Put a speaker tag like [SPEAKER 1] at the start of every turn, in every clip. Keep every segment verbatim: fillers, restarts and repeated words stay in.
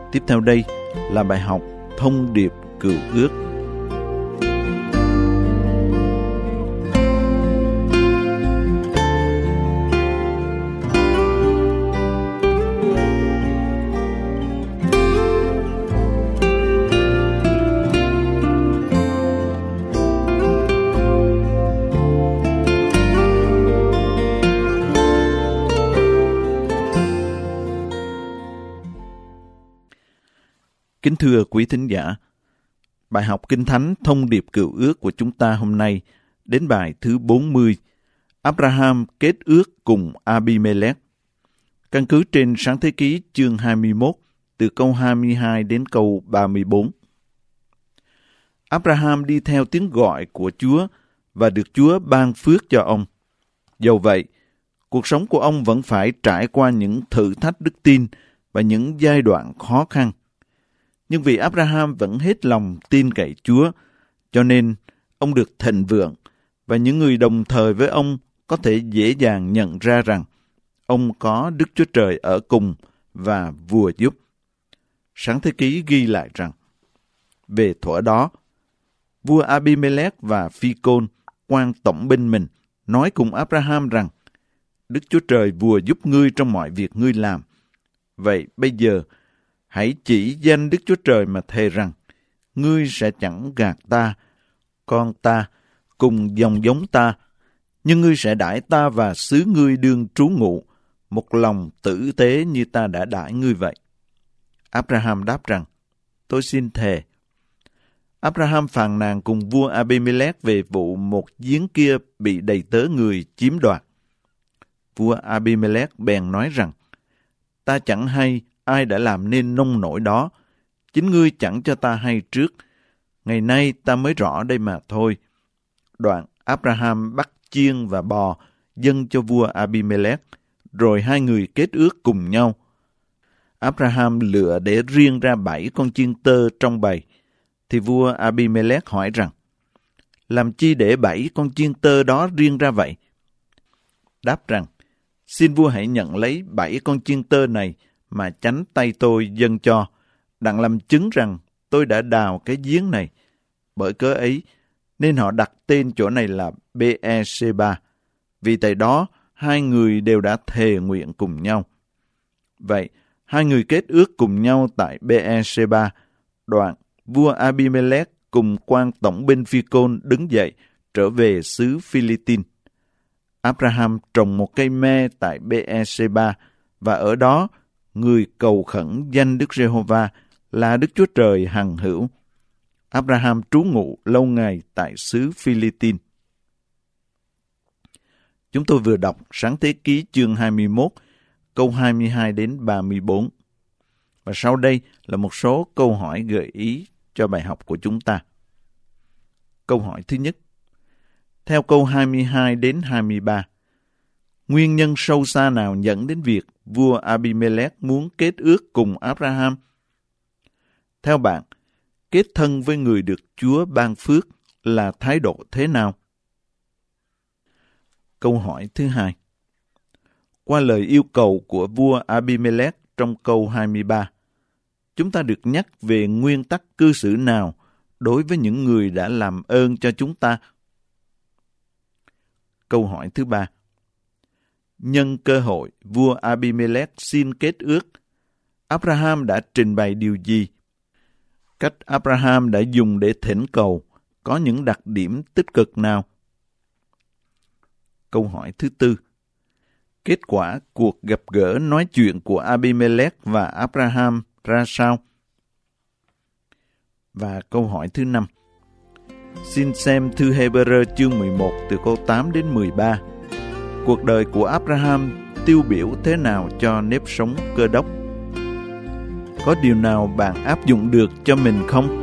[SPEAKER 1] Tiếp theo đây là bài học Thông điệp Cựu Ước. Kính thưa quý thính giả, bài học Kinh Thánh Thông điệp Cựu Ước của chúng ta hôm nay đến bài thứ bốn mươi, Abraham kết ước cùng Abimelech. Căn cứ trên Sáng Thế Ký chương hai mươi mốt, từ câu hai mươi hai đến câu ba mươi bốn. Abraham đi theo tiếng gọi của Chúa và được Chúa ban phước cho ông. Dầu vậy, cuộc sống của ông vẫn phải trải qua những thử thách đức tin và những giai đoạn khó khăn. Nhưng vì Abraham vẫn hết lòng tin cậy Chúa, cho nên ông được thịnh vượng, và những người đồng thời với ông có thể dễ dàng nhận ra rằng ông có Đức Chúa Trời ở cùng và vùa giúp. Sáng Thế Ký ghi lại rằng, về thuở đó, vua Abimelech và Phi-côn, quan tổng binh mình, nói cùng Abraham rằng, Đức Chúa Trời vùa giúp ngươi trong mọi việc ngươi làm. Vậy bây giờ, hãy chỉ danh Đức Chúa Trời mà thề rằng, ngươi sẽ chẳng gạt ta, con ta, cùng dòng giống ta, nhưng ngươi sẽ đãi ta và xứ ngươi đương trú ngụ, một lòng tử tế như ta đã đãi ngươi vậy. Abraham đáp rằng, tôi xin thề. Abraham phàn nàn cùng vua Abimelech về vụ một giếng kia bị đầy tớ người chiếm đoạt. Vua Abimelech bèn nói rằng, ta chẳng hay ai đã làm nên nông nổi đó, chính ngươi chẳng cho ta hay trước, ngày nay ta mới rõ đây mà thôi. Đoạn Abraham bắt chiên và bò dâng cho vua Abimelech, rồi hai người kết ước cùng nhau. Abraham lựa để riêng ra bảy con chiên tơ trong bầy, thì vua Abimelech hỏi rằng, làm chi để bảy con chiên tơ đó riêng ra vậy? Đáp rằng, xin vua hãy nhận lấy bảy con chiên tơ này mà chánh tay tôi dâng cho, đặng làm chứng rằng tôi đã đào cái giếng này. Bởi cớ ấy, nên họ đặt tên chỗ này là Bê-e-sê-ba, vì tại đó hai người đều đã thề nguyện cùng nhau. Vậy, hai người kết ước cùng nhau tại Bê-e-sê-ba. Đoạn, vua Abimelech cùng quan tổng binh Phi-côn đứng dậy trở về xứ Phi-li-tin. Abraham trồng một cây me tại Bê-e-sê-ba, và ở đó người cầu khẩn danh Đức Giê-hô-va là Đức Chúa Trời hằng hữu. Abraham trú ngụ lâu ngày tại xứ Phi-li-tin. Chúng tôi vừa đọc Sáng Thế Ký chương hai mươi mốt, câu hai mươi hai đến ba mươi bốn. Và sau đây là một số câu hỏi gợi ý cho bài học của chúng ta. Câu hỏi thứ nhất. Theo câu hai mươi hai đến hai mươi ba, nguyên nhân sâu xa nào dẫn đến việc vua Abimelech muốn kết ước cùng Abraham? Theo bạn, kết thân với người được Chúa ban phước là thái độ thế nào? Câu hỏi thứ hai. Qua lời yêu cầu của vua Abimelech trong câu hai mươi ba, chúng ta được nhắc về nguyên tắc cư xử nào đối với những người đã làm ơn cho chúng ta? Câu hỏi thứ ba. Nhân cơ hội vua Abimelech xin kết ước, Abraham đã trình bày điều gì? Cách Abraham đã dùng để thỉnh cầu có những đặc điểm tích cực nào? Câu hỏi thứ tư. Kết quả cuộc gặp gỡ nói chuyện của Abimelech và Abraham ra sao? Và câu hỏi thứ năm. Xin xem thư Hê-bơ-rơ chương mười một từ câu tám đến mười ba. Cuộc đời của Abraham tiêu biểu thế nào cho nếp sống Cơ Đốc? Có điều nào bạn áp dụng được cho mình không?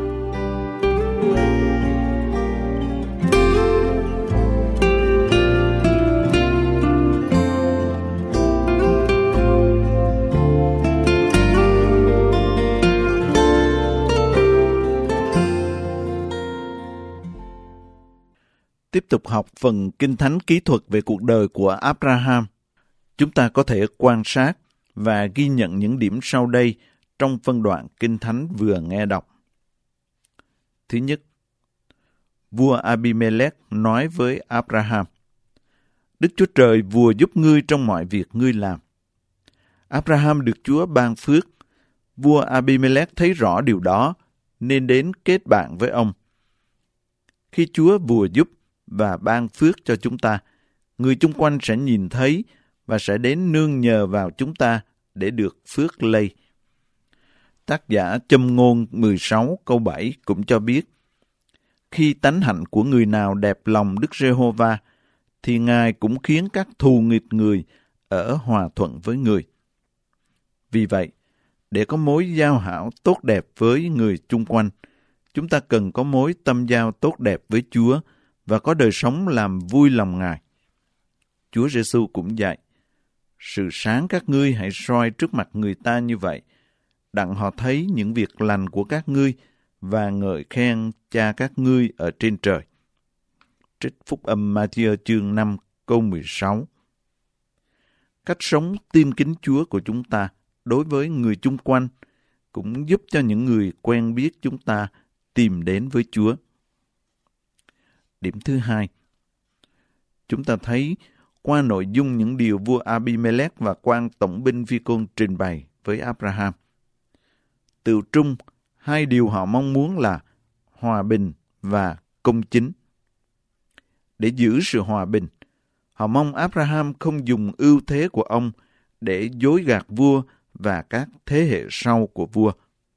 [SPEAKER 1] Tiếp tục học phần Kinh Thánh kỹ thuật về cuộc đời của Abraham. Chúng ta có thể quan sát và ghi nhận những điểm sau đây trong phân đoạn Kinh Thánh vừa nghe đọc. Thứ nhất, vua Abimelech nói với Abraham: Đức Chúa Trời vùa giúp ngươi trong mọi việc ngươi làm. Abraham được Chúa ban phước. Vua Abimelech thấy rõ điều đó, nên đến kết bạn với ông. Khi Chúa vùa giúp và ban phước cho chúng ta, người chung quanh sẽ nhìn thấy và sẽ đến nương nhờ vào chúng ta để được phước lây. Tác giả Châm ngôn mười sáu câu bảy cũng cho biết, khi tánh hạnh của người nào đẹp lòng Đức Giê-hô-va, thì Ngài cũng khiến các thù nghịch người ở hòa thuận với người. Vì vậy, để có mối giao hảo tốt đẹp với người chung quanh, chúng ta cần có mối tâm giao tốt đẹp với Chúa và có đời sống làm vui lòng Ngài. Chúa Giê-xu cũng dạy, sự sáng các ngươi hãy soi trước mặt người ta như vậy, đặng họ thấy những việc lành của các ngươi và ngợi khen Cha các ngươi ở trên trời. Trích Phúc âm Ma-thi-ơ chương năm câu mười sáu. Cách sống tin kính Chúa của chúng ta đối với người chung quanh cũng giúp cho những người quen biết chúng ta tìm đến với Chúa. Điểm thứ hai, chúng ta thấy qua nội dung những điều vua Abimelech và quan tổng binh Phi-côn trình bày với Abraham. Tựu trung, hai điều họ mong muốn là hòa bình và công chính. Để giữ sự hòa bình, họ mong Abraham không dùng ưu thế của ông để dối gạt vua và các thế hệ sau của vua.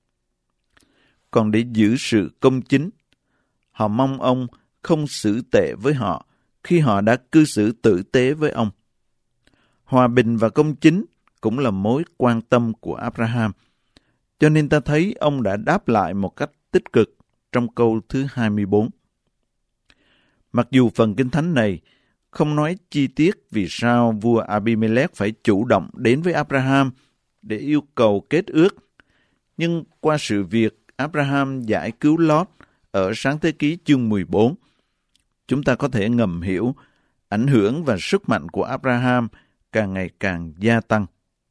[SPEAKER 1] Còn để giữ sự công chính, họ mong ông không xử tệ với họ khi họ đã cư xử tử tế với ông. Hòa bình và công chính cũng là mối quan tâm của Abraham, cho nên ta thấy ông đã đáp lại một cách tích cực trong câu thứ hai mươi bốn. Mặc dù phần Kinh Thánh này không nói chi tiết vì sao vua Abimelech phải chủ động đến với Abraham để yêu cầu kết ước, nhưng qua sự việc Abraham giải cứu Lót ở Sáng Thế Ký chương mười bốn, chúng ta có thể ngầm hiểu ảnh hưởng và sức mạnh của Abraham càng ngày càng gia tăng.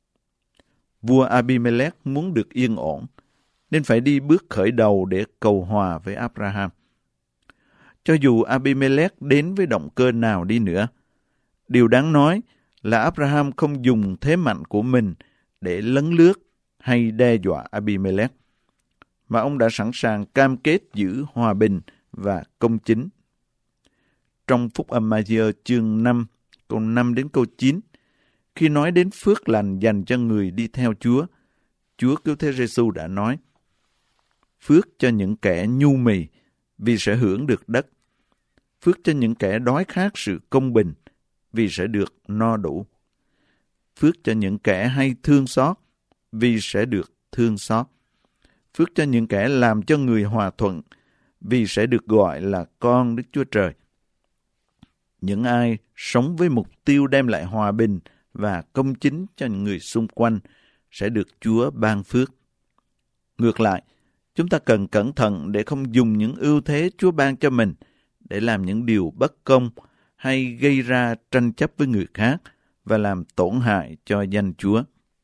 [SPEAKER 1] Vua Abimelech muốn được yên ổn, nên phải đi bước khởi đầu để cầu hòa với Abraham. Cho dù Abimelech đến với động cơ nào đi nữa, điều đáng nói là Abraham không dùng thế mạnh của mình để lấn lướt hay đe dọa Abimelech, mà ông đã sẵn sàng cam kết giữ hòa bình và công chính. Trong Phúc âm Ma-thi-ơ chương năm, câu năm đến câu chín, khi nói đến phước lành dành cho người đi theo Chúa, Chúa Cứu Thế Giê-xu đã nói, phước cho những kẻ nhu mì vì sẽ hưởng được đất, phước cho những kẻ đói khát sự công bình vì sẽ được no đủ, phước cho những kẻ hay thương xót vì sẽ được thương xót, phước cho những kẻ làm cho người hòa thuận vì sẽ được gọi là con Đức Chúa Trời. Những ai sống với mục tiêu đem lại hòa bình và công chính cho những người xung quanh sẽ được Chúa ban phước. Ngược lại, chúng ta cần cẩn thận để không dùng những ưu thế Chúa ban cho mình để làm những điều bất công hay gây ra tranh chấp với người khác và làm tổn hại cho danh Chúa.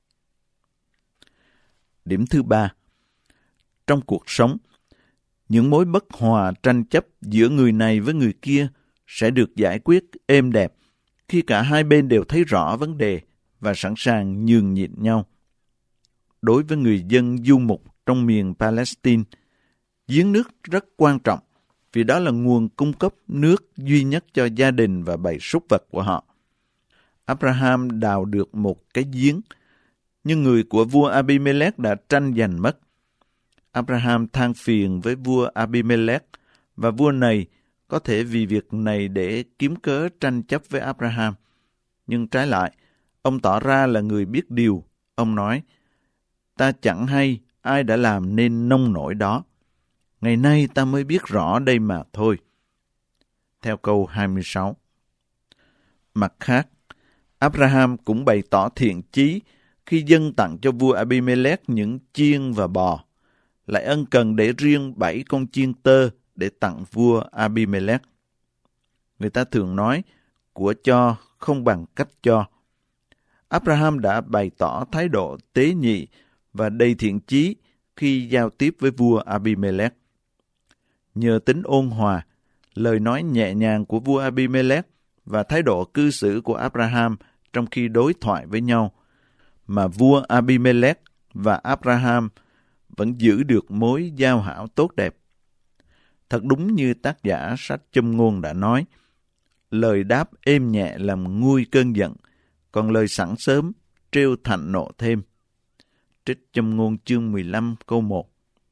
[SPEAKER 1] Điểm thứ ba, trong cuộc sống, những mối bất hòa tranh chấp giữa người này với người kia sẽ được giải quyết êm đẹp khi cả hai bên đều thấy rõ vấn đề và sẵn sàng nhường nhịn nhau. Đối với người dân du mục trong miền Palestine, giếng nước rất quan trọng vì đó là nguồn cung cấp nước duy nhất cho gia đình và bầy súc vật của họ. Abraham đào được một cái giếng, nhưng người của vua Abimelech đã tranh giành mất. Abraham than phiền với vua Abimelech, và vua này có thể vì việc này để kiếm cớ tranh chấp với Abraham. Nhưng trái lại, ông tỏ ra là người biết điều. Ông nói, ta chẳng hay ai đã làm nên nông nổi đó. Ngày nay ta mới biết rõ đây mà thôi. Theo câu hai mươi sáu. Mặt khác, Abraham cũng bày tỏ thiện chí khi dâng tặng cho vua Abimelech những chiên và bò, lại ân cần để riêng bảy con chiên tơ để tặng vua Abimelech. Người ta thường nói, của cho không bằng cách cho. Abraham đã bày tỏ thái độ tế nhị và đầy thiện chí khi giao tiếp với vua Abimelech. Nhờ tính ôn hòa, lời nói nhẹ nhàng của vua Abimelech và thái độ cư xử của Abraham trong khi đối thoại với nhau, mà vua Abimelech và Abraham vẫn giữ được mối giao hảo tốt đẹp. Thật đúng như tác giả sách Châm ngôn đã nói, lời đáp êm nhẹ làm nguôi cơn giận, còn lời sẵn sớm trêu thạnh nộ thêm. Trích Châm ngôn chương mười lăm câu một.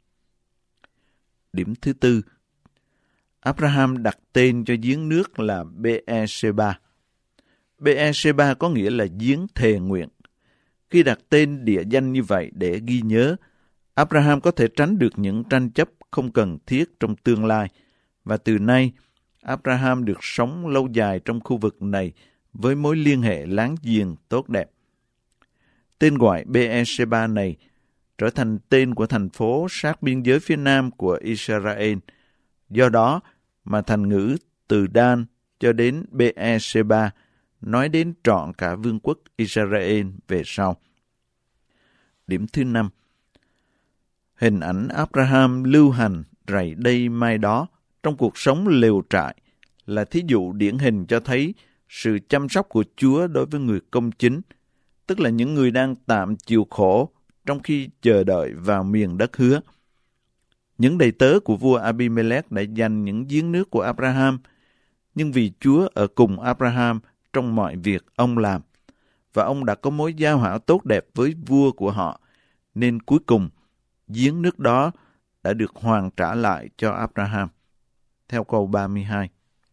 [SPEAKER 1] Điểm thứ tư, Abraham đặt tên cho giếng nước là Be-e-sheba. Be-e-sheba có nghĩa là giếng thề nguyện. Khi đặt tên địa danh như vậy để ghi nhớ, Abraham có thể tránh được những tranh chấp không cần thiết trong tương lai, và từ nay, Abraham được sống lâu dài trong khu vực này với mối liên hệ láng giềng tốt đẹp. Tên gọi Be-e-sheba này trở thành tên của thành phố sát biên giới phía nam của Israel. Do đó mà thành ngữ từ Dan cho đến Be-e-sheba nói đến trọn cả vương quốc Israel về sau. Điểm thứ năm, hình ảnh Abraham lưu hành rày đây mai đó trong cuộc sống lều trại là thí dụ điển hình cho thấy sự chăm sóc của Chúa đối với người công chính, tức là những người đang tạm chịu khổ trong khi chờ đợi vào miền đất hứa. Những đầy tớ của vua Abimelech đã giành những giếng nước của Abraham, nhưng vì Chúa ở cùng Abraham trong mọi việc ông làm, và ông đã có mối giao hảo tốt đẹp với vua của họ, nên cuối cùng giếng nước đó đã được hoàn trả lại cho Abraham. Theo câu ba mươi hai.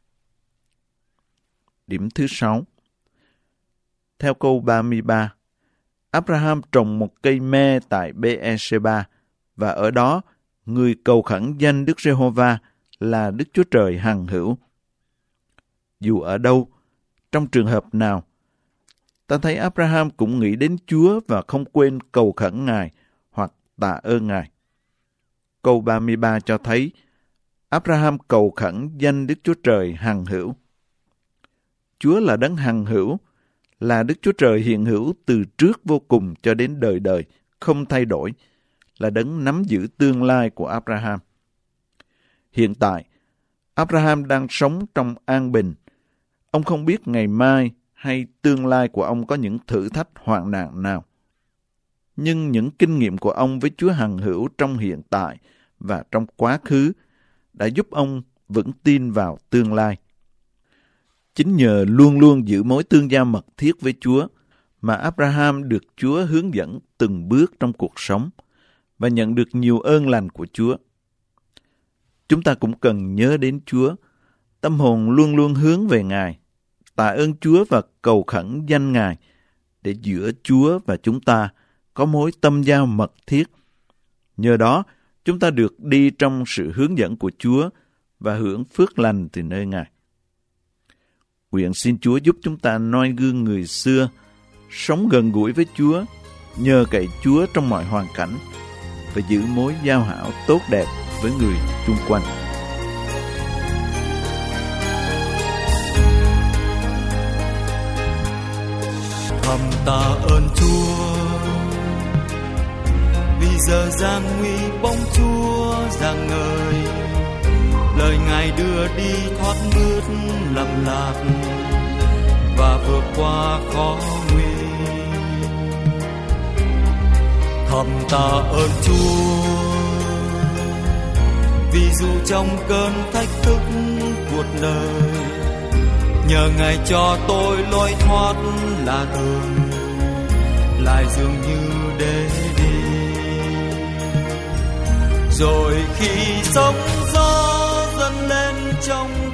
[SPEAKER 1] Điểm thứ sáu. Theo câu ba mươi ba, Abraham trồng một cây me tại Be-e-sheba, và ở đó người cầu khẩn danh Đức Giê-hô-va là Đức Chúa Trời hằng hữu. Dù ở đâu, trong trường hợp nào, ta thấy Abraham cũng nghĩ đến Chúa và không quên cầu khẩn Ngài hoặc tạ ơn Ngài. Câu ba mươi ba cho thấy Abraham cầu khẩn danh Đức Chúa Trời hằng hữu. Chúa là đấng hằng hữu, là Đức Chúa Trời hiện hữu từ trước vô cùng cho đến đời đời, không thay đổi, là đấng nắm giữ tương lai của Abraham. Hiện tại, Abraham đang sống trong an bình. Ông không biết ngày mai hay tương lai của ông có những thử thách hoạn nạn nào. Nhưng những kinh nghiệm của ông với Chúa hằng hữu trong hiện tại và trong quá khứ đã giúp ông vững tin vào tương lai. Chính nhờ luôn luôn giữ mối tương giao mật thiết với Chúa mà Abraham được Chúa hướng dẫn từng bước trong cuộc sống và nhận được nhiều ơn lành của Chúa. Chúng ta cũng cần nhớ đến Chúa, tâm hồn luôn luôn hướng về Ngài, tạ ơn Chúa và cầu khẩn danh Ngài để giữa Chúa và chúng ta có mối tâm giao mật thiết. Nhờ đó, chúng ta được đi trong sự hướng dẫn của Chúa và hưởng phước lành từ nơi Ngài. Nguyện xin Chúa giúp chúng ta noi gương người xưa, sống gần gũi với Chúa, nhờ cậy Chúa trong mọi hoàn cảnh và giữ mối giao hảo tốt đẹp với người chung quanh.
[SPEAKER 2] Thầm tạ ơn Chúa vì giờ gian nguy bóng Chúa rạng ngời, lời Ngài đưa đi thoát bước lầm lạc và vượt qua khó nguy. Thầm tạ ơn Chúa vì dù trong cơn thách thức cuộc đời, nhờ Ngài cho tôi lối thoát là thường, lại dường như để đi. Rồi khi sóng gió dâng lên trong